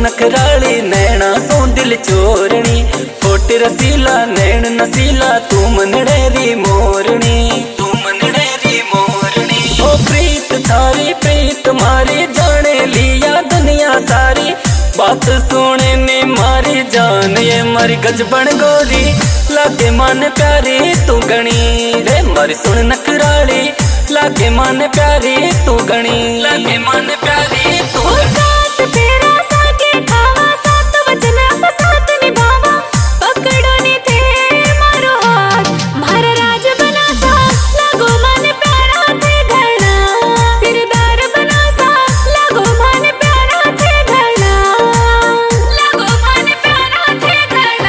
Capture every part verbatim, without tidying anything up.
नखराली नैना सो दिल चोरनी, होठ रसीला नैन नसीला तू मनड़ेरी मोरनी, तू मनड़ेरी मोरनी। ओ प्रीत थारी प्रीत मारी जाने लिया दुनिया सारी, बात सुने ने मारी जान ये मारी गजबन गोरी, लागे मन प्यारी तू गणी रे मारी सुन नखराली, लागे मन प्यारी तू गणी, लागे मन प्यारी तू गणी। तेरा सागे खावा सात वचन आप साथ निभावा, पकड़ो नी थे मारो हाथ मारा राज बना सा, लगो मन प्यारा थे घना, सिरदार बना सा लगो मन प्यारा थे घना, लगो मन प्यारा थे घना।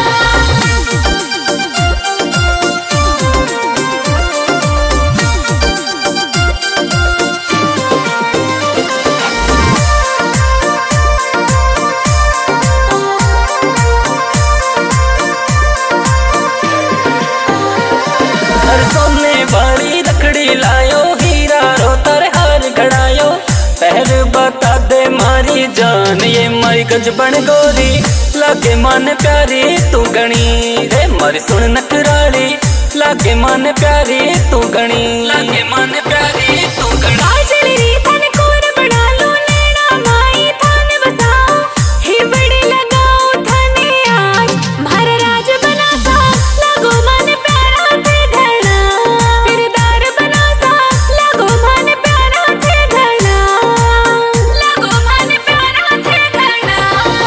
वाली रखड़ी लायो हीरा रो तारे हार घड़ायो, पहल बता दे मारी जान ये मारी गजबन गोरी, लागे मन प्यारी तू गणी रे मारी सुन नखराली, लागे मन प्यारी तू गणी, लागे मन प्यारी तू गणी। काजली थन कोर बड़ा लो नैना माई थान बसाओ, ही बड़ी लगाओ थाने आज मारा राज बना सा, लगो मन प्यारा थे घना, सिरदार बना सा लगो मन प्यारा थे घना, लगो मन प्यारा थे घना।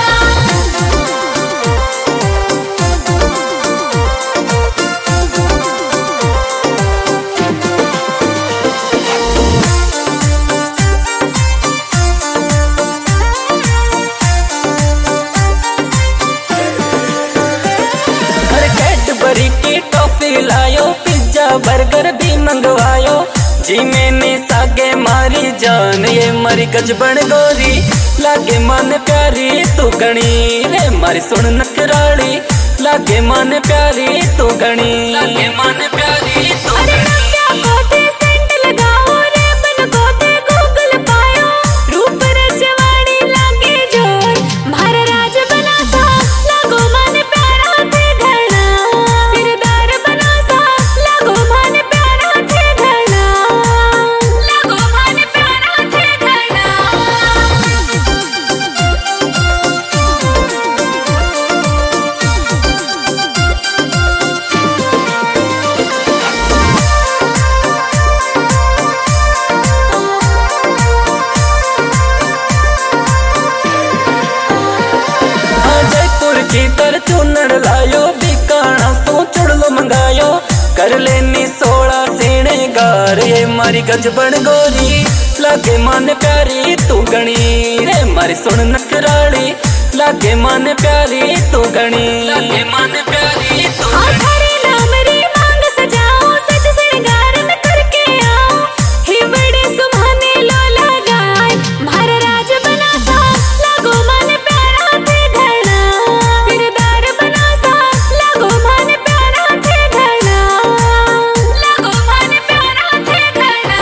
कैडबरी की टॉफी लायो, पिज्जा बर्गर भी मंगवायो, जी मैंने सागे मारी जान ये मारी गजबन गोरी, लागे मन प्यारी तू गणी रे मारी सुन नखराली, लागे मन प्यारी तू गणी, लागे मन प्यारी तू गणी। कोते सेंट लगाओ रे बन कोते गूगल पायो, रूप रजवाड़ी लागे जोर मारा राज बना सा, लगो मन प्यारा थे घना, सिरदार बना सा लगो मन प्यारा थे घना, लगो मन प्यारा थे घना। की तर चूनड़ लायो, बिकाना तू चुड़लो मंगायो, कर लेनी सोलह सीने गार ये मारी गजबन गोरी, लागे मन प्यारी तू गणी रे मारी सुन नखराली, लागे मन प्यारी तू गणी, लागे मन प्यारी तू गणी। नाम री मांग सजाओ, सज श्रृंगार में करके आओ, ही बड़े सुहाने लो लगाए मारा राज बना सा, लगो मन प्यारा थे घना, सिरदार बना सा लगो मन प्यारा थे घना, लगो मन प्यारा थे घना।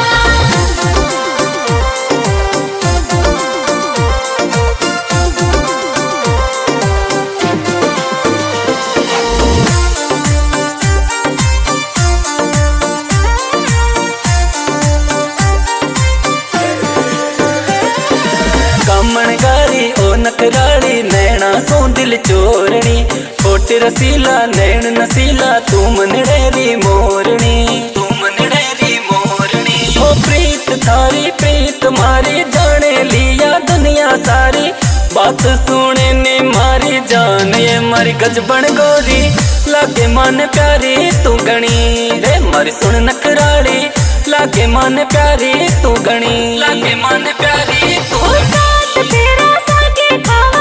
कामणगारी ओ नखराली नैना सो दिल चोरनी, होठ रसीला नैन नसीला तू मनड़ेरी मोरनी, तू मनड़ेरी मोरनी। ओ प्रीत थारी प्रीत मारी जाने लिया दुनिया सारी, बात सुने ने मारी जान ये मारी गजबन गोरी, लागे मन प्यारी तू गणी रे मारी सुन नखराली, लागे मन प्यारी तू गणी, लागे मन प्यारी तू गणी। तेरा सागे खावा